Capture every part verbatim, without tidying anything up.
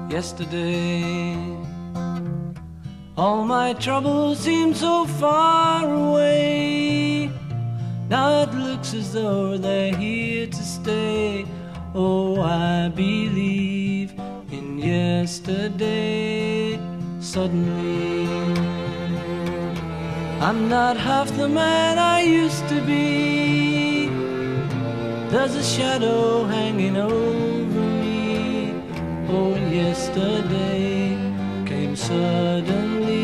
yesterday. All my troubles seem so far away. Now it looks as though they're here to stay. Oh, I believe in yesterday. Suddenly, I'm not half the man I used to be. There's a shadow hanging over me. Oh, yesterday came suddenly.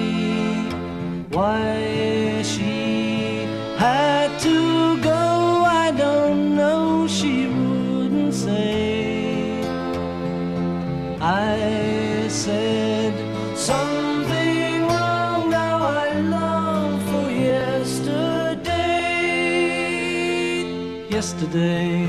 Why she had to go, I don't know, she wouldn't say. I said something wrong, now I long for yesterday. Yesterday,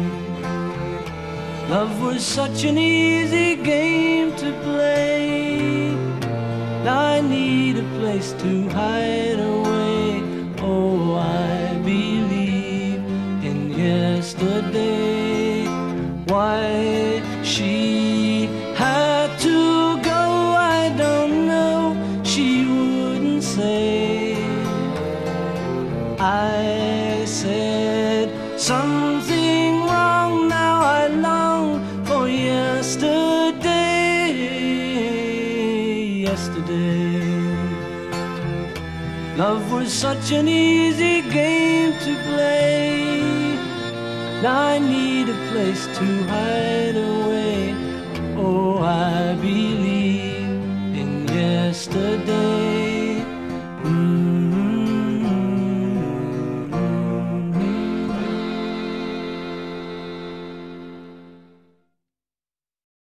love was such an easy game to play. Now I need a place to hide away. Oh, I believe in yesterday. Why she had to go, I don't know, she wouldn't say. I said something wrong, now I long for yesterday. Yesterday, love was such an easy game to play. Now I need a place to hide away. Oh, I believe in yesterday.